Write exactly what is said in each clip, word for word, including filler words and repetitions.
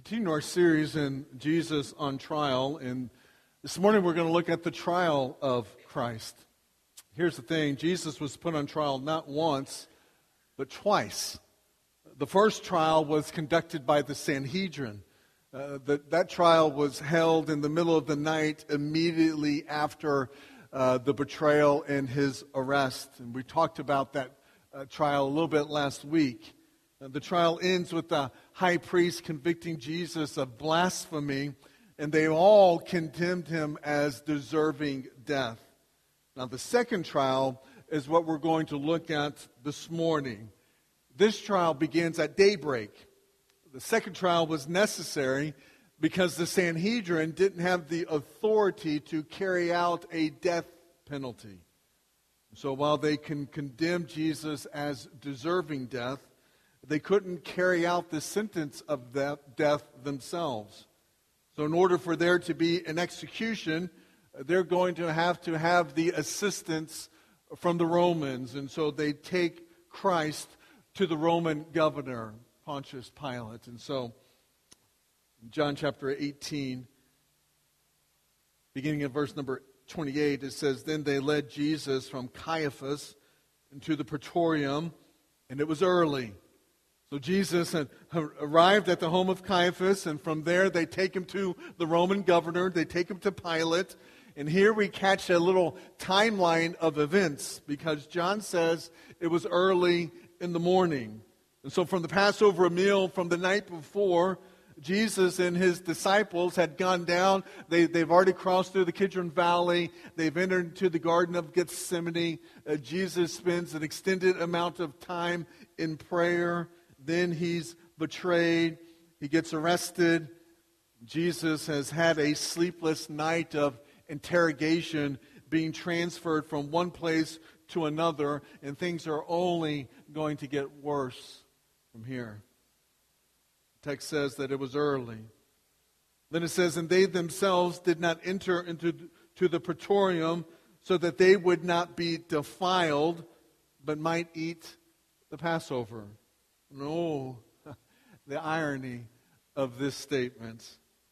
Continue our series in Jesus on Trial, and this morning we're going to look at the trial of Christ. Here's the thing, Jesus was put on trial not once, but twice. The first trial was conducted by the Sanhedrin. Uh, the, that trial was held in the middle of the night immediately after uh, the betrayal and his arrest. And we talked about that uh, trial a little bit last week. Uh, the trial ends with the high priest convicting Jesus of blasphemy, and they all condemned him as deserving death. Now, the second trial is what we're going to look at this morning. This trial begins at daybreak. The second trial was necessary because the Sanhedrin didn't have the authority to carry out a death penalty. So while they can condemn Jesus as deserving death, they couldn't carry out the sentence of death themselves. So in order for there to be an execution, they're going to have to have the assistance from the Romans. And so they take Christ to the Roman governor, Pontius Pilate. And so, in John chapter eighteen, beginning at verse number twenty-eight, it says, "Then they led Jesus from Caiaphas into the praetorium, and it was early." So Jesus had arrived at the home of Caiaphas, and from there they take him to the Roman governor. They take him to Pilate. And here we catch a little timeline of events, because John says it was early in the morning. And so from the Passover meal from the night before, Jesus and his disciples had gone down. They, they've already crossed through the Kidron Valley. They've entered into the Garden of Gethsemane. Uh, Jesus spends an extended amount of time in prayer. Then he's betrayed. He gets arrested. Jesus has had a sleepless night of interrogation, being transferred from one place to another, and things are only going to get worse from here. The text says that it was early. Then it says, "And they themselves did not enter into to the praetorium, so that they would not be defiled, but might eat the Passover." No, the irony of this statement.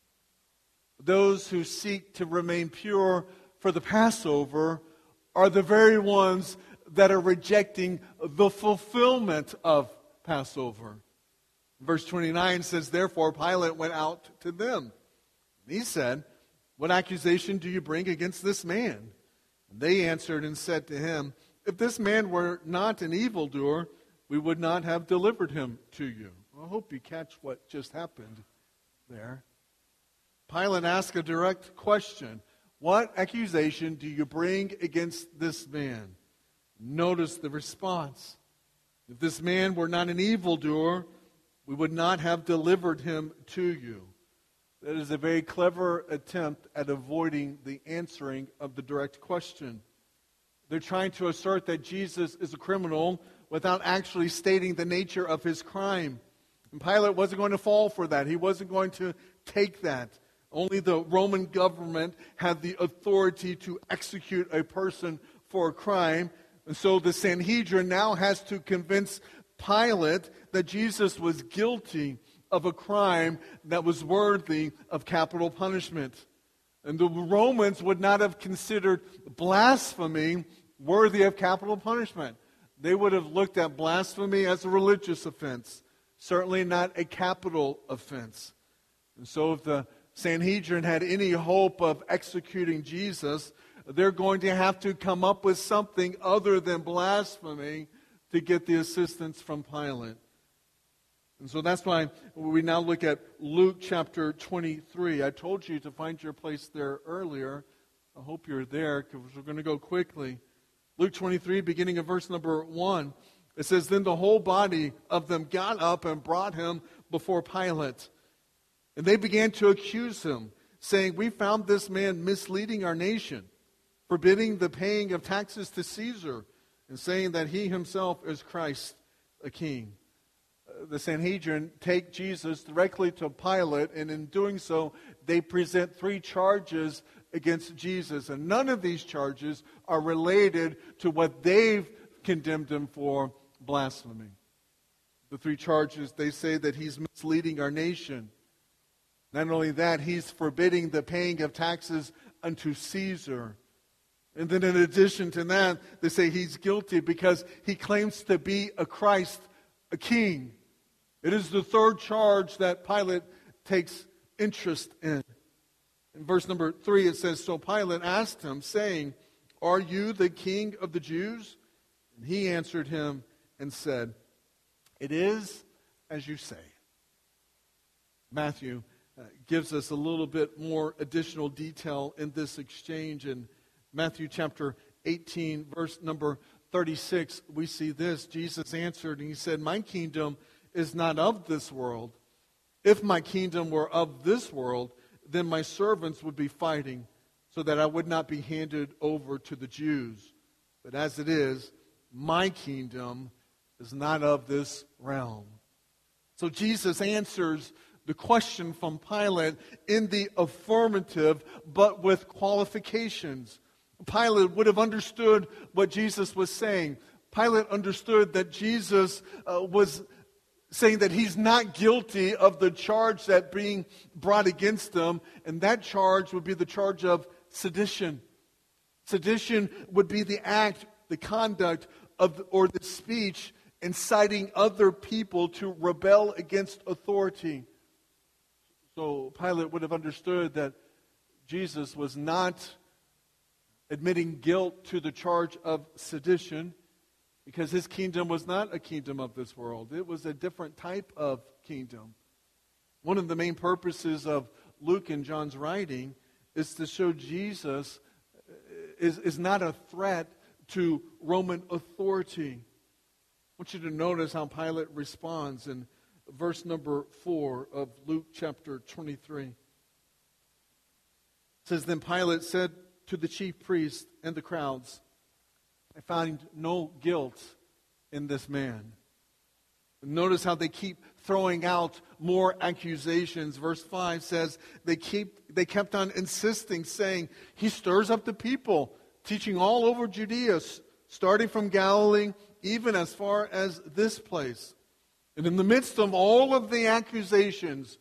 Those who seek to remain pure for the Passover are the very ones that are rejecting the fulfillment of Passover. Verse twenty-nine says, "Therefore Pilate went out to them. And he said, 'What accusation do you bring against this man?' And they answered and said to him, 'If this man were not an evildoer, we would not have delivered him to you.'" I hope you catch what just happened there. Pilate asked a direct question. "What accusation do you bring against this man?" Notice the response. "If this man were not an evildoer, we would not have delivered him to you." That is a very clever attempt at avoiding the answering of the direct question. They're trying to assert that Jesus is a criminal without actually stating the nature of his crime. And Pilate wasn't going to fall for that. He wasn't going to take that. Only the Roman government had the authority to execute a person for a crime. And so the Sanhedrin now has to convince Pilate that Jesus was guilty of a crime that was worthy of capital punishment. And the Romans would not have considered blasphemy worthy of capital punishment. They would have looked at blasphemy as a religious offense, certainly not a capital offense. And so if the Sanhedrin had any hope of executing Jesus, they're going to have to come up with something other than blasphemy to get the assistance from Pilate. And so that's why we now look at Luke chapter twenty-three. I told you to find your place there earlier. I hope you're there, because we're going to go quickly. Luke twenty-three, beginning of verse number one, it says, "Then the whole body of them got up and brought him before Pilate. And they began to accuse him, saying, 'We found this man misleading our nation, forbidding the paying of taxes to Caesar, and saying that he himself is Christ, a king.'" The Sanhedrin take Jesus directly to Pilate, and in doing so, they present three charges against Jesus. And none of these charges are related to what they've condemned him for, blasphemy. The three charges, they say that he's misleading our nation. Not only that, he's forbidding the paying of taxes unto Caesar. And then in addition to that, they say he's guilty because he claims to be a Christ, a king. It is the third charge that Pilate takes interest in. In verse number three, it says, so Pilate asked him, saying, are you the king of the Jews? And he answered him and said, it is as you say. Matthew uh, gives us a little bit more additional detail in this exchange. In Matthew chapter eighteen, verse number thirty-six, we see this. Jesus answered and he said, my kingdom is not of this world. If my kingdom were of this world, then my servants would be fighting so that I would not be handed over to the Jews. But as it is, my kingdom is not of this realm. So Jesus answers the question from Pilate in the affirmative, but with qualifications. Pilate would have understood what Jesus was saying. Pilate understood that Jesus uh, was saying that he's not guilty of the charge that being brought against him, and that charge would be the charge of sedition. Sedition would be the act, the conduct of, or the speech inciting other people to rebel against authority. So Pilate would have understood that Jesus was not admitting guilt to the charge of sedition, because his kingdom was not a kingdom of this world. It was a different type of kingdom. One of the main purposes of Luke and John's writing is to show Jesus is, is not a threat to Roman authority. I want you to notice how Pilate responds in verse number four of Luke chapter twenty-three. It says, then Pilate said to the chief priests and the crowds, I find no guilt in this man. Notice how they keep throwing out more accusations. Verse five says they keep they kept on insisting, saying, he stirs up the people, teaching all over Judea, starting from Galilee, even as far as this place. And in the midst of all of the accusations,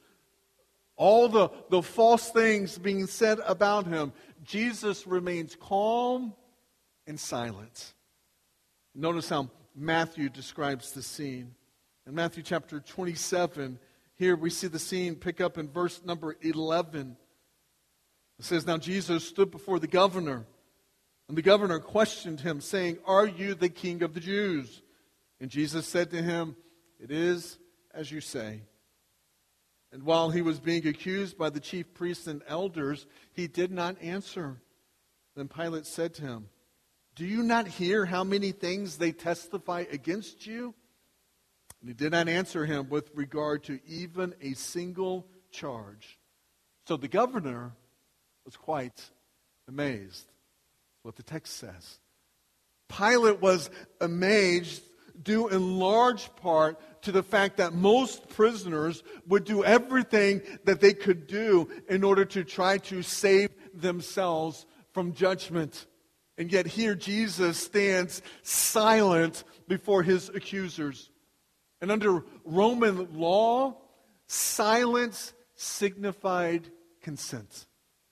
all the, the false things being said about him, Jesus remains calm and silent. Notice how Matthew describes the scene. In Matthew chapter twenty-seven, here we see the scene pick up in verse number eleven. It says, now Jesus stood before the governor, and the governor questioned him, saying, are you the king of the Jews? And Jesus said to him, it is as you say. And while he was being accused by the chief priests and elders, he did not answer. Then Pilate said to him, do you not hear how many things they testify against you? And he did not answer him with regard to even a single charge. So the governor was quite amazed. What the text says. Pilate was amazed due in large part to the fact that most prisoners would do everything that they could do in order to try to save themselves from judgment. And yet here Jesus stands silent before his accusers. And under Roman law, silence signified consent.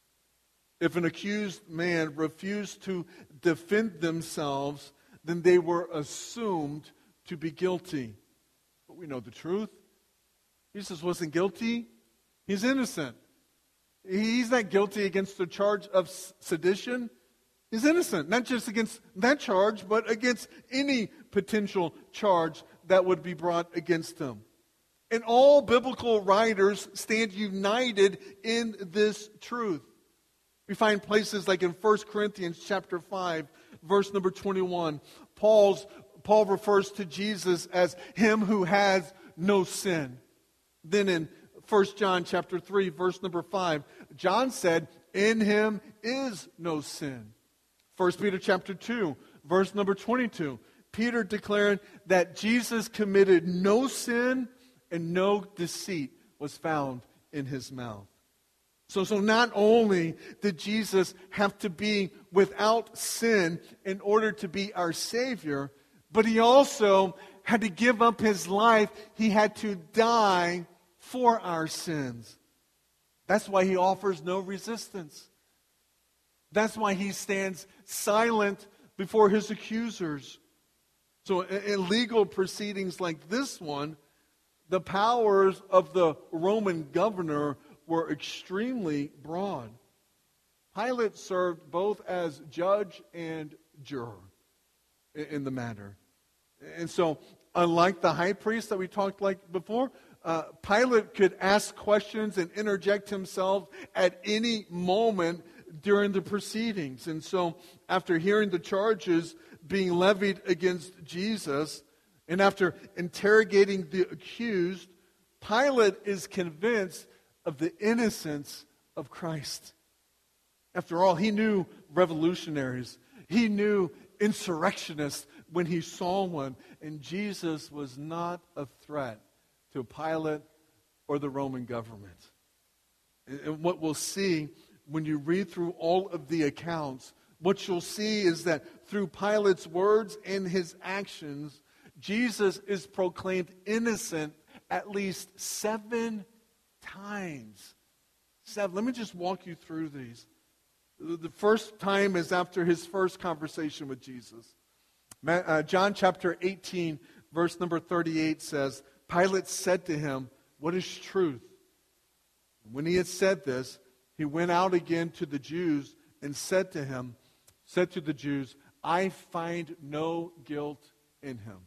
If an accused man refused to defend themselves, then they were assumed to be guilty. But we know the truth. Jesus wasn't guilty. He's innocent. He's not guilty against the charge of sedition. He's innocent, not just against that charge, but against any potential charge that would be brought against him. And all biblical writers stand united in this truth. We find places like in First Corinthians chapter five, verse number twenty-one. Paul's, Paul refers to Jesus as him who has no sin. Then in First John chapter three, verse number five, John said, in him is no sin. First Peter chapter two, verse number twenty-two. Peter declared that Jesus committed no sin and no deceit was found in his mouth. So, so not only did Jesus have to be without sin in order to be our Savior, but he also had to give up his life. He had to die for our sins. That's why he offers no resistance. That's why he stands silent before his accusers. So in, in legal proceedings like this one, the powers of the Roman governor were extremely broad. Pilate served both as judge and juror in, in the matter. And so, unlike the high priest that we talked like before, uh, Pilate could ask questions and interject himself at any moment during the proceedings. And so, after hearing the charges being levied against Jesus, and after interrogating the accused, Pilate is convinced of the innocence of Christ. After all, he knew revolutionaries. He knew insurrectionists when he saw one. And Jesus was not a threat to Pilate or the Roman government. And what we'll see when you read through all of the accounts, what you'll see is that through Pilate's words and his actions, Jesus is proclaimed innocent at least seven times. Seven. Let me just walk you through these. The first time is after his first conversation with Jesus. John chapter eighteen, verse number thirty-eight says, Pilate said to him, "What is truth?" When he had said this, he went out again to the Jews and said to him, said to the Jews, "I find no guilt in him."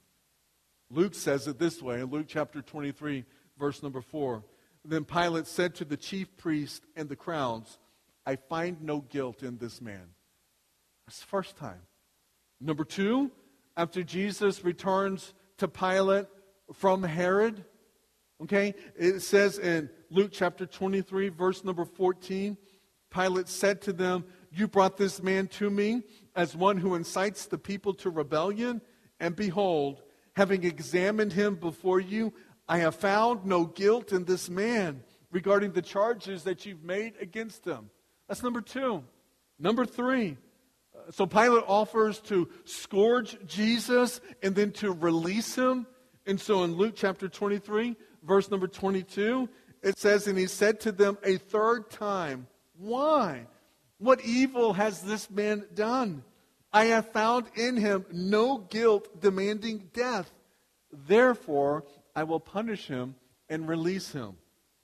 Luke says it this way in Luke chapter twenty-three, verse number four. Then Pilate said to the chief priest and the crowds, "I find no guilt in this man." That's the first time. Number two, after Jesus returns to Pilate from Herod, okay, it says in Luke chapter twenty-three, verse number fourteen, Pilate said to them, "You brought this man to me as one who incites the people to rebellion, and behold, having examined him before you, I have found no guilt in this man regarding the charges that you've made against him." That's number two. Number three, uh, so Pilate offers to scourge Jesus and then to release him. And so in Luke chapter twenty-three, verse number twenty-two, it says, "And he said to them a third time, 'Why? What evil has this man done? I have found in him no guilt demanding death. Therefore, I will punish him and release him.'"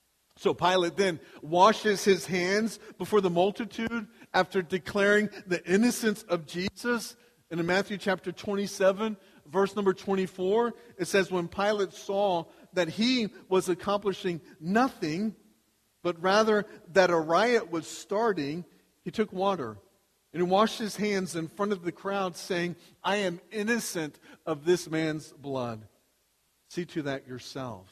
So Pilate then washes his hands before the multitude after declaring the innocence of Jesus. And in Matthew chapter twenty-seven, verse number twenty-four, it says, when Pilate saw that he was accomplishing nothing, but rather that a riot was starting, he took water and he washed his hands in front of the crowd, saying, "I am innocent of this man's blood. See to that yourselves."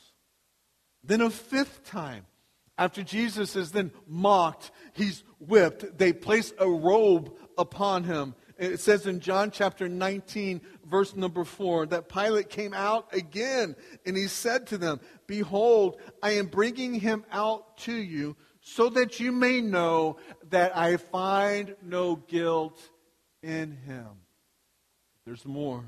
Then a fifth time, after Jesus is then mocked, he's whipped, they place a robe upon him. It says in John chapter nineteen, verse number four, that Pilate came out again and he said to them, "Behold, I am bringing him out to you so that you may know that I find no guilt in him." There's more.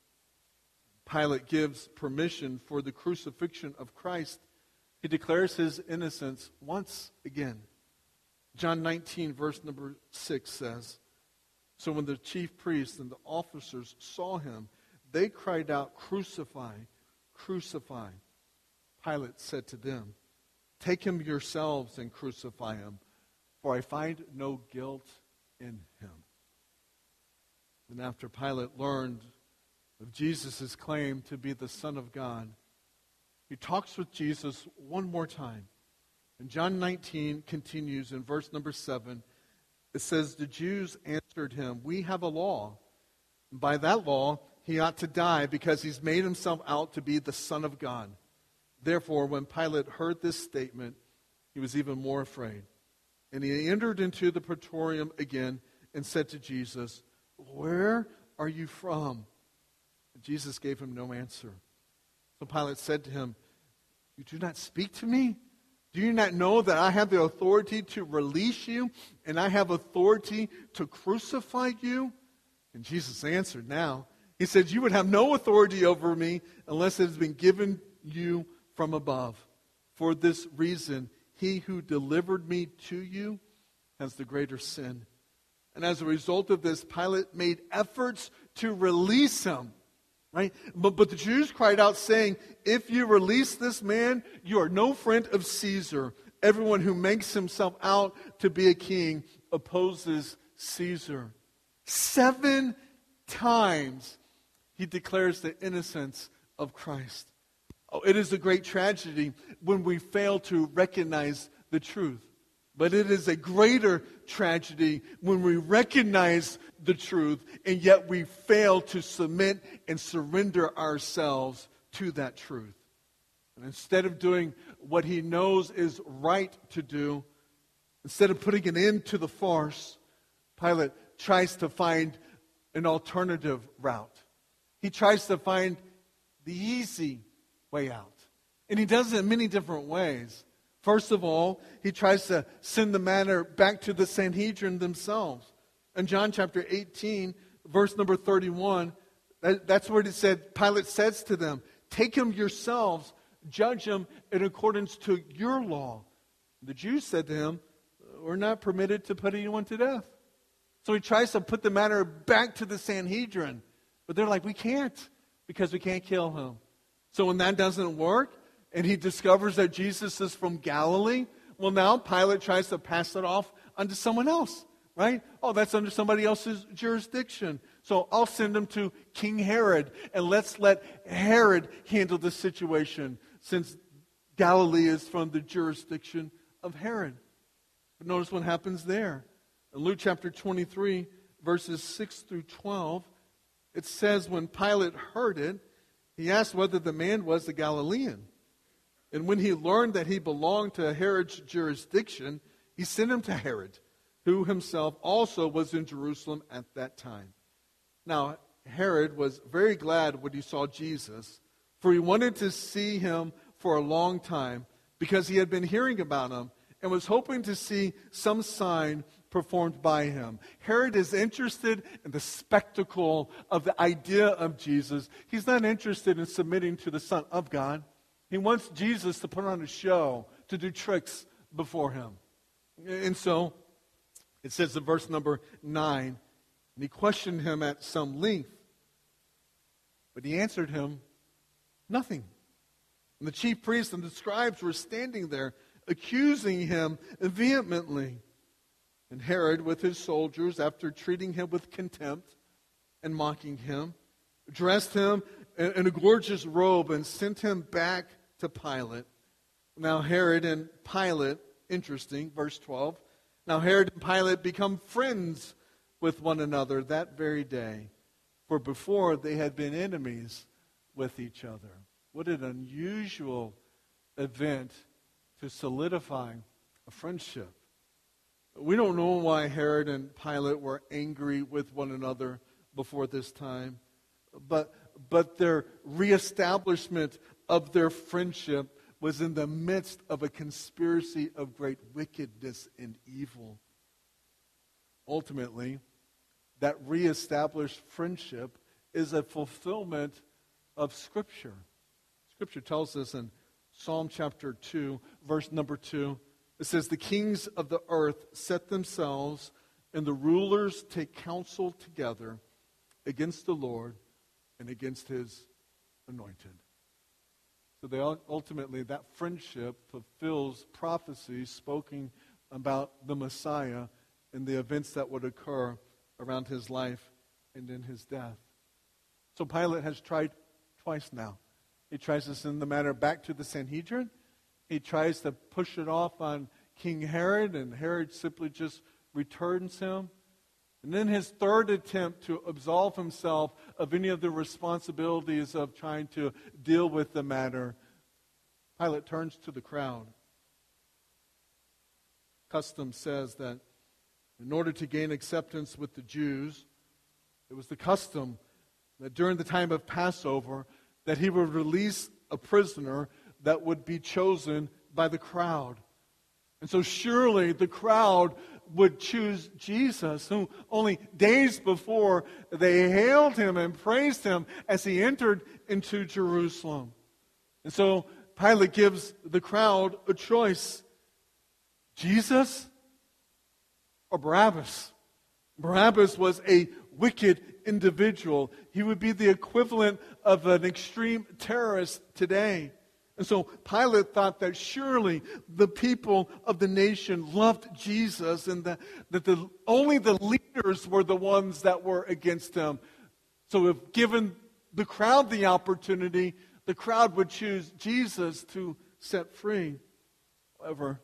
Pilate gives permission for the crucifixion of Christ. He declares his innocence once again. John nineteen, verse number six says, "So when the chief priests and the officers saw him, they cried out, 'Crucify, crucify.' Pilate said to them, 'Take him yourselves and crucify him, for I find no guilt in him.'" And after Pilate learned of Jesus' claim to be the Son of God, he talks with Jesus one more time. And John nineteen continues in verse number seven. It says, "The Jews answered him, 'We have a law. And by that law, he ought to die because he's made himself out to be the Son of God.' Therefore, when Pilate heard this statement, he was even more afraid. And he entered into the praetorium again and said to Jesus, 'Where are you from?' And Jesus gave him no answer. So Pilate said to him, 'You do not speak to me? Do you not know that I have the authority to release you, and I have authority to crucify you?' And Jesus answered now. He said, 'You would have no authority over me unless it has been given you from above.' For this reason, he who delivered me to you has the greater sin." And as a result of this, Pilate made efforts to release him. Right? But, but the Jews cried out, saying, "If you release this man, you are no friend of Caesar. Everyone who makes himself out to be a king opposes Caesar." Seven times he declares the innocence of Christ. Oh, it is a great tragedy when we fail to recognize the truth. But it is a greater tragedy when we recognize the truth and yet we fail to submit and surrender ourselves to that truth. And instead of doing what he knows is right to do, instead of putting an end to the farce, Pilate tries to find an alternative route. He tries to find the easy way out. And he does it in many different ways. First of all, he tries to send the matter back to the Sanhedrin themselves. In John chapter eighteen, verse number thirty-one, that, that's where it said, Pilate says to them, "Take him yourselves, judge him in accordance to your law." The Jews said to him, "We're not permitted to put anyone to death." So he tries to put the matter back to the Sanhedrin. But they're like, "We can't, because we can't kill him." So when that doesn't work, and he discovers that Jesus is from Galilee, well, now Pilate tries to pass it off onto someone else, right? Oh, that's under somebody else's jurisdiction. So I'll send him to King Herod, and let's let Herod handle the situation, since Galilee is from the jurisdiction of Herod. But notice what happens there. In Luke chapter twenty-three, verses six through twelve, it says, when Pilate heard it, he asked whether the man was a Galilean. And when he learned that he belonged to Herod's jurisdiction, he sent him to Herod, who himself also was in Jerusalem at that time. Now, Herod was very glad when he saw Jesus, for he wanted to see him for a long time, because he had been hearing about him and was hoping to see some sign performed by him. Herod is interested in the spectacle of the idea of Jesus. He's not interested in submitting to the Son of God. He wants Jesus to put on a show, to do tricks before him. And so, it says in verse number nine, and he questioned him at some length, but he answered him nothing. And the chief priests and the scribes were standing there, accusing him vehemently. And Herod, with his soldiers, after treating him with contempt and mocking him, dressed him in a gorgeous robe and sent him back to Pilate. Now Herod and Pilate, interesting, verse twelve. Now Herod and Pilate become friends with one another that very day, for before they had been enemies with each other. What an unusual event to solidify a friendship. We don't know why Herod and Pilate were angry with one another before this time, but but their reestablishment of their friendship was in the midst of a conspiracy of great wickedness and evil. Ultimately, that reestablished friendship is a fulfillment of Scripture. Scripture tells us in Psalm chapter two, verse number two, it says, "The kings of the earth set themselves, and the rulers take counsel together against the Lord and against his anointed." So they ultimately, that friendship fulfills prophecies spoken about the Messiah and the events that would occur around his life and in his death. So Pilate has tried twice now. He tries to send the matter back to the Sanhedrin. He tries to push it off on King Herod, and Herod simply just returns him. And then his third attempt to absolve himself of any of the responsibilities of trying to deal with the matter, Pilate turns to the crowd. Custom says that in order to gain acceptance with the Jews, it was the custom that during the time of Passover, that he would release a prisoner that would be chosen by the crowd. And so surely the crowd would choose Jesus, who only days before they hailed him and praised him as he entered into Jerusalem. And so Pilate gives the crowd a choice. Jesus or Barabbas? Barabbas was a wicked individual. He would be the equivalent of an extreme terrorist today. And so Pilate thought that surely the people of the nation loved Jesus and that, that the, only the leaders were the ones that were against him. So if given the crowd the opportunity, the crowd would choose Jesus to set free. However,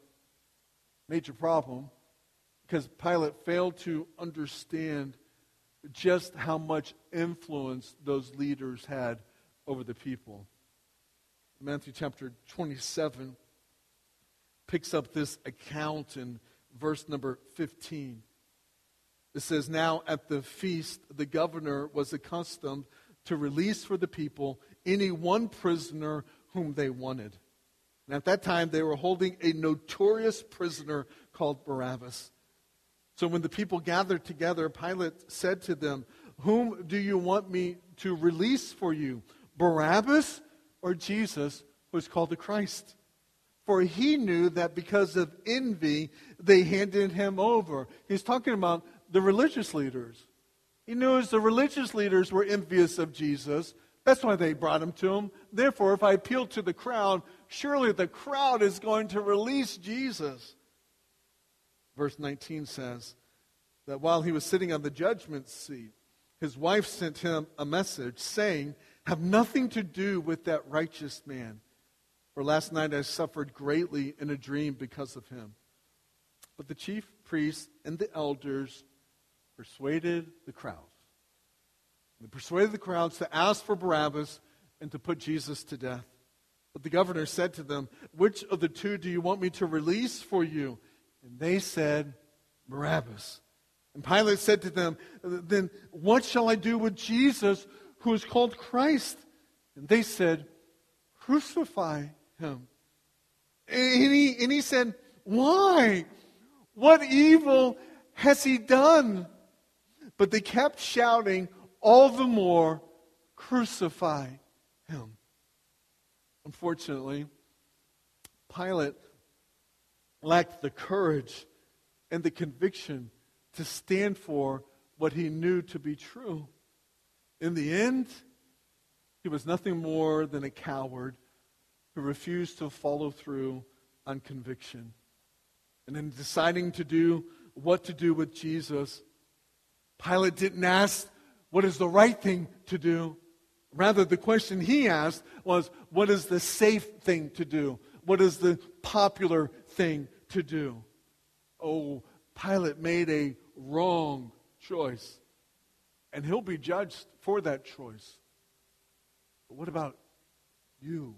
major problem, because Pilate failed to understand just how much influence those leaders had over the people. Matthew chapter twenty-seven picks up this account in verse number fifteen. It says, "Now at the feast, the governor was accustomed to release for the people any one prisoner whom they wanted. And at that time, they were holding a notorious prisoner called Barabbas. So when the people gathered together, Pilate said to them, 'Whom do you want me to release for you, Barabbas or Jesus, who is called the Christ?' For he knew that because of envy, they handed him over." He's talking about the religious leaders. He knew the religious leaders were envious of Jesus. That's why they brought him to him. Therefore, if I appeal to the crowd, surely the crowd is going to release Jesus. Verse nineteen says that while he was sitting on the judgment seat, his wife sent him a message saying, "Have nothing to do with that righteous man. For last night I suffered greatly in a dream because of him." But the chief priests and the elders persuaded the crowds. They persuaded the crowds to ask for Barabbas and to put Jesus to death. But the governor said to them, "Which of the two do you want me to release for you?" And they said, "Barabbas." And Pilate said to them, "Then what shall I do with Jesus, who is called Christ?" And they said, "Crucify him." And he, and he said, "Why? What evil has he done?" But they kept shouting all the more, "Crucify him." Unfortunately, Pilate lacked the courage and the conviction to stand for what he knew to be true. In the end, he was nothing more than a coward who refused to follow through on conviction. And in deciding to do what to do with Jesus, Pilate didn't ask what is the right thing to do. Rather, the question he asked was, what is the safe thing to do? What is the popular thing to do? Oh, Pilate made a wrong choice. And he'll be judged for that choice. But what about you?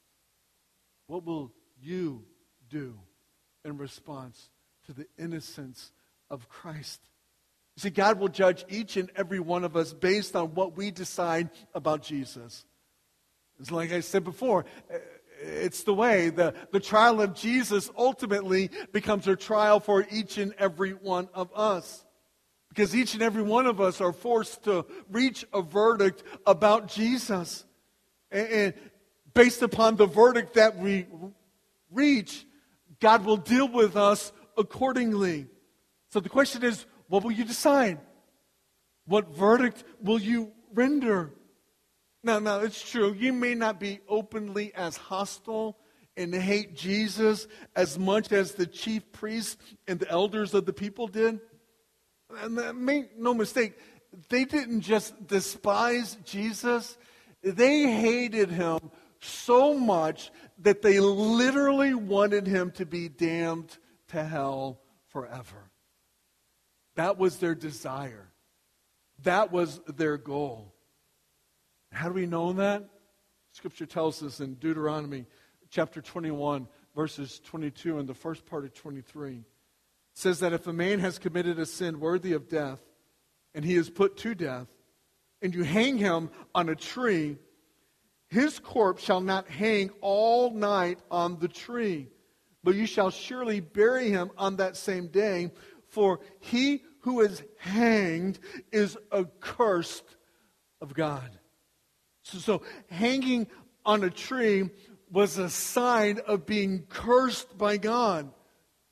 What will you do in response to the innocence of Christ? You see, God will judge each and every one of us based on what we decide about Jesus. It's like I said before, it's the way. The, the trial of Jesus ultimately becomes a trial for each and every one of us. Because each and every one of us are forced to reach a verdict about Jesus. And, and based upon the verdict that we reach, God will deal with us accordingly. So the question is, what will you decide? What verdict will you render? Now, now, it's true. You may not be openly as hostile and hate Jesus as much as the chief priests and the elders of the people did. And make no mistake, they didn't just despise Jesus. They hated him so much that they literally wanted him to be damned to hell forever. That was their desire. That was their goal. How do we know that? Scripture tells us in Deuteronomy chapter twenty-one, verses twenty-two and the first part of twenty-three. It says that if a man has committed a sin worthy of death, and he is put to death, and you hang him on a tree, his corpse shall not hang all night on the tree, but you shall surely bury him on that same day, for he who is hanged is accursed of God. So, so hanging on a tree was a sign of being cursed by God.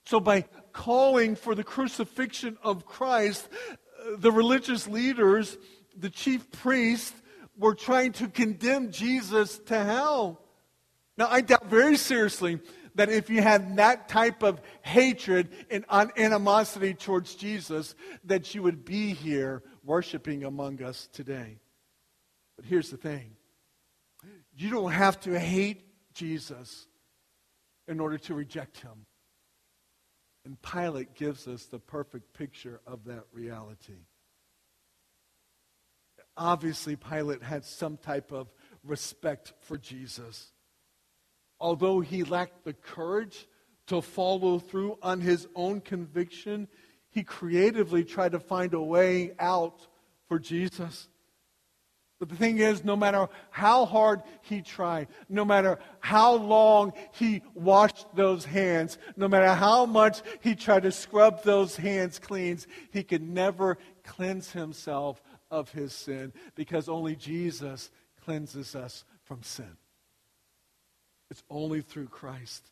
So by calling for the crucifixion of Christ, the religious leaders, the chief priests, were trying to condemn Jesus to hell. Now, I doubt very seriously that if you had that type of hatred and animosity towards Jesus, that you would be here worshiping among us today. But here's the thing. You don't have to hate Jesus in order to reject him. And Pilate gives us the perfect picture of that reality. Obviously, Pilate had some type of respect for Jesus. Although he lacked the courage to follow through on his own conviction, he creatively tried to find a way out for Jesus. But the thing is, no matter how hard he tried, no matter how long he washed those hands, no matter how much he tried to scrub those hands clean, he could never cleanse himself of his sin, because only Jesus cleanses us from sin. It's only through Christ.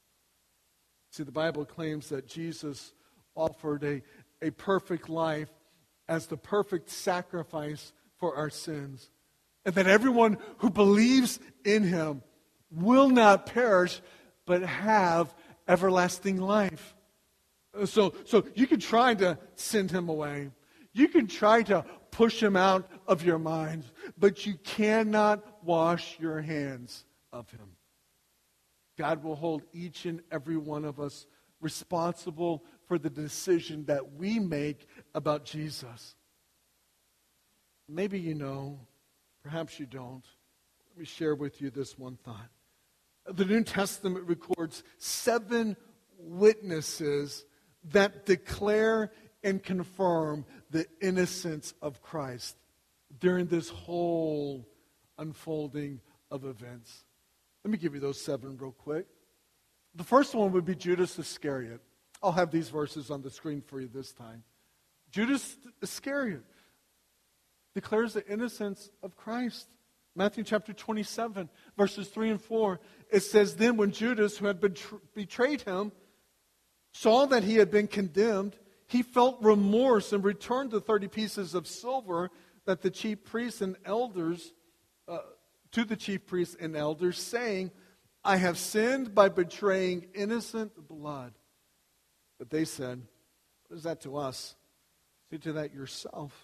See, the Bible claims that Jesus offered a, a perfect life as the perfect sacrifice for our sins, and that everyone who believes in him will not perish, but have everlasting life. So, so you can try to send him away. You can try to push him out of your mind, but you cannot wash your hands of him. God will hold each and every one of us responsible for the decision that we make about Jesus. Maybe you know, perhaps you don't. Let me share with you this one thought. The New Testament records seven witnesses that declare and confirm the innocence of Christ during this whole unfolding of events. Let me give you those seven real quick. The first one would be Judas Iscariot. I'll have these verses on the screen for you this time. Judas Iscariot declares the innocence of Christ. Matthew chapter twenty-seven, verses three and four, it says, "Then when Judas, who had betr- betrayed him, saw that he had been condemned, he felt remorse and returned the thirty pieces of silver that the chief priests and elders, uh, to the chief priests and elders, saying, 'I have sinned by betraying innocent blood.' But they said, 'What is that to us? See to that yourself.'"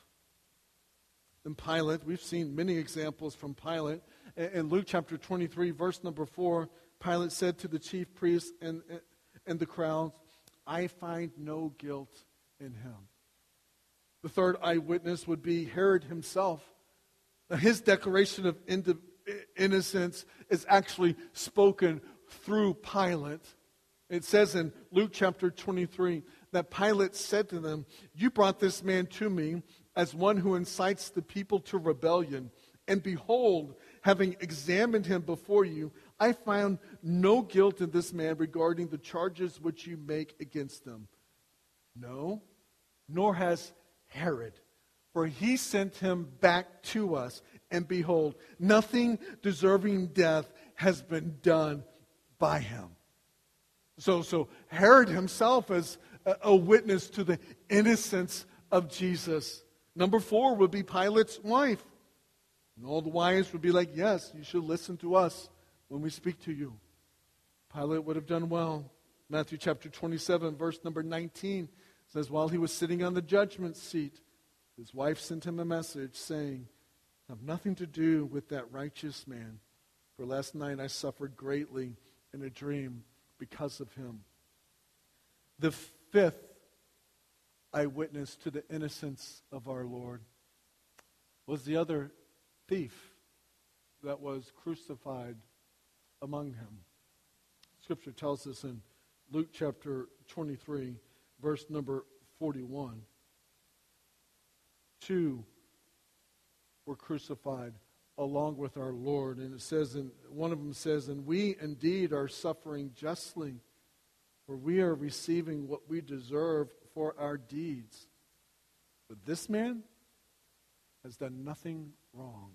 And Pilate, we've seen many examples from Pilate. In Luke chapter twenty-three, verse number four, Pilate said to the chief priests and, and the crowds, "I find no guilt in him." The third eyewitness would be Herod himself. Now, his declaration of innocence is actually spoken through Pilate. It says in Luke chapter twenty-three that Pilate said to them, "You brought this man to me as one who incites the people to rebellion. And behold, having examined him before you, I found no guilt in this man regarding the charges which you make against him. No, nor has Herod, for he sent him back to us. And behold, nothing deserving death has been done by him." So, so Herod himself is a, a witness to the innocence of Jesus. Number four would be Pilate's wife. And all the wives would be like, "Yes, you should listen to us when we speak to you." Pilate would have done well. Matthew chapter twenty-seven, verse number nineteen says, "While he was sitting on the judgment seat, his wife sent him a message saying, 'Have nothing to do with that righteous man, for last night I suffered greatly in a dream because of him.'" The fifth eyewitness to the innocence of our Lord was the other thief that was crucified among him. Scripture tells us in Luke chapter twenty-three, verse number forty-one, two were crucified along with our Lord. And it says, in one of them says, "And we indeed are suffering justly, for we are receiving what we deserve for our deeds. But this man has done nothing wrong."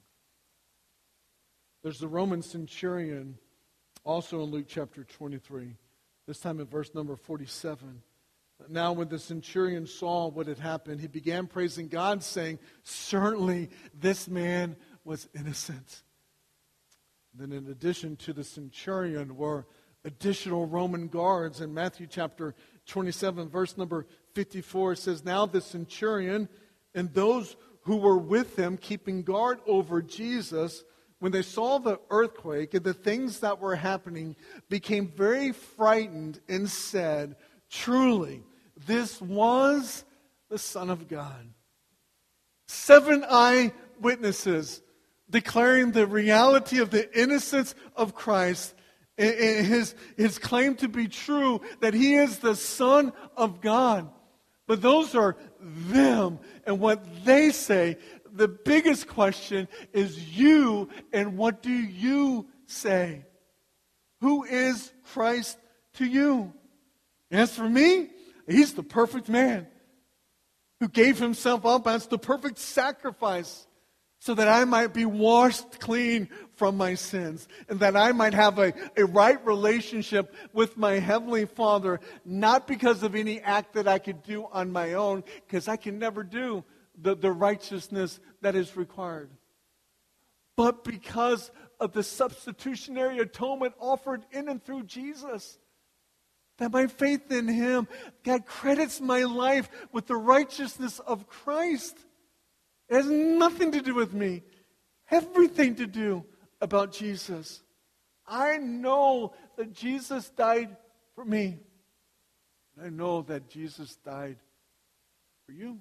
There's the Roman centurion, also in Luke chapter twenty-three, This time in verse number forty-seven. Now when the centurion saw what had happened, he began praising God, saying, certainly this man was innocent. Then in addition to the centurion were additional Roman guards. In Matthew chapter twenty-seven, verse number fifty-four, it says, now the centurion and those who were with him keeping guard over Jesus, when they saw the earthquake and the things that were happening, became very frightened and said, truly, this was the Son of God. Seven eyewitnesses declaring the reality of the innocence of Christ, and his, his claim to be true, that he is the Son of God. But those are them and what they say. The biggest question is you and what do you say? Who is Christ to you? As for me, he's the perfect man who gave himself up as the perfect sacrifice so that I might be washed clean from my sins and that I might have a, a right relationship with my Heavenly Father, not because of any act that I could do on my own, because I can never do the, the righteousness that is required, but because of the substitutionary atonement offered in and through Jesus. That my faith in Him, God credits my life with the righteousness of Christ. It has nothing to do with me. Everything to do about Jesus. I know that Jesus died for me. I know that Jesus died for you.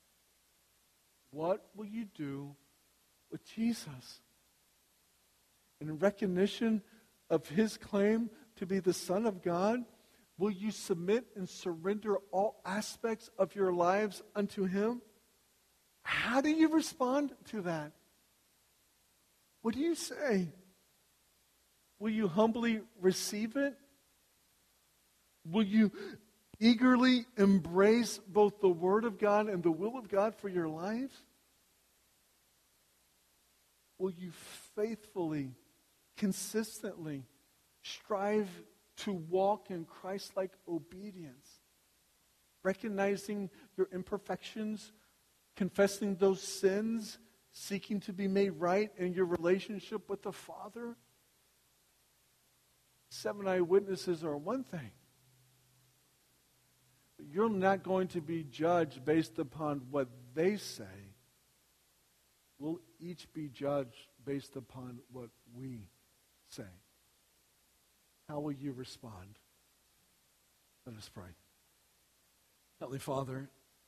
What will you do with Jesus? In recognition of His claim to be the Son of God, will you submit and surrender all aspects of your lives unto Him? How do you respond to that? What do you say? Will you humbly receive it? Will you eagerly embrace both the Word of God and the will of God for your life? Will you faithfully, consistently strive to walk in Christ-like obedience, recognizing your imperfections, confessing those sins, seeking to be made right in your relationship with the Father? Seven eyewitnesses are one thing. But you're not going to be judged based upon what they say. We'll each be judged based upon what we say. How will you respond? Let us pray. Heavenly Father,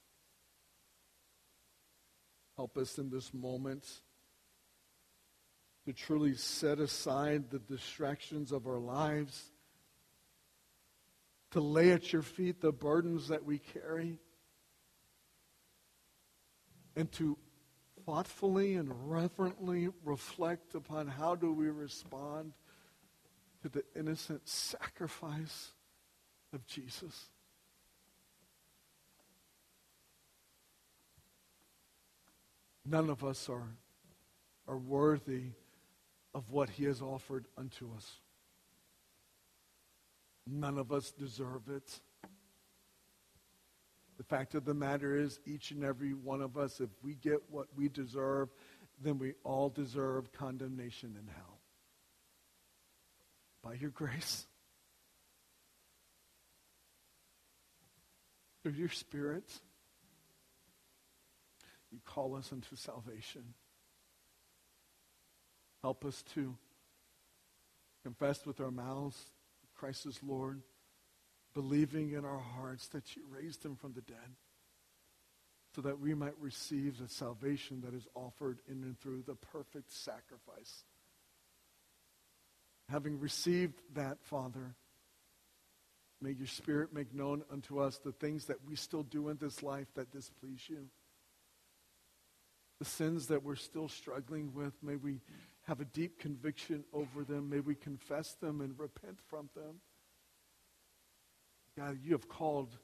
help us in this moment to truly set aside the distractions of our lives, to lay at your feet the burdens that we carry, and to thoughtfully and reverently reflect upon how do we respond to the innocent sacrifice of Jesus. None of us are, are worthy of what He has offered unto us. None of us deserve it. The fact of the matter is, each and every one of us, if we get what we deserve, then we all deserve condemnation in hell. By your grace, through your Spirit, you call us into salvation. Help us to confess with our mouths Christ is Lord, believing in our hearts that you raised Him from the dead, so that we might receive the salvation that is offered in and through the perfect sacrifice. Having received that, Father, may your Spirit make known unto us the things that we still do in this life that displease you. The sins that we're still struggling with, may we have a deep conviction over them. May we confess them and repent from them. God, you have called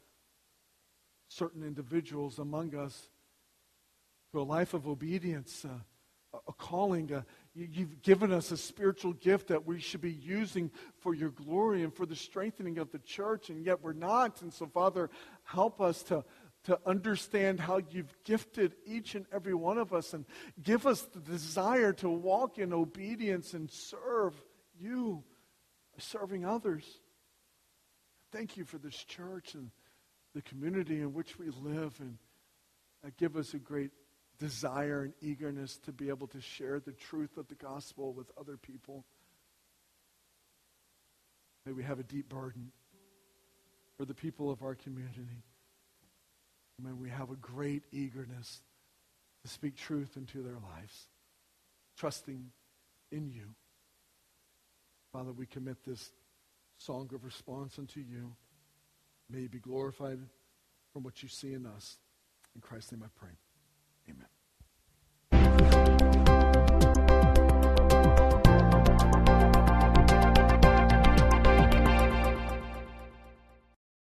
certain individuals among us to a life of obedience, uh, a calling. A, you, you've given us a spiritual gift that we should be using for your glory and for the strengthening of the church, and yet we're not. And so, Father, help us to, to understand how you've gifted each and every one of us, and give us the desire to walk in obedience and serve you, serving others. Thank you for this church and the community in which we live, and uh, give us a great desire and eagerness to be able to share the truth of the gospel with other people. May we have a deep burden for the people of our community. May we have a great eagerness to speak truth into their lives, trusting in you. Father, we commit this song of response unto you. May you be glorified from what you see in us. In Christ's name I pray. Amen.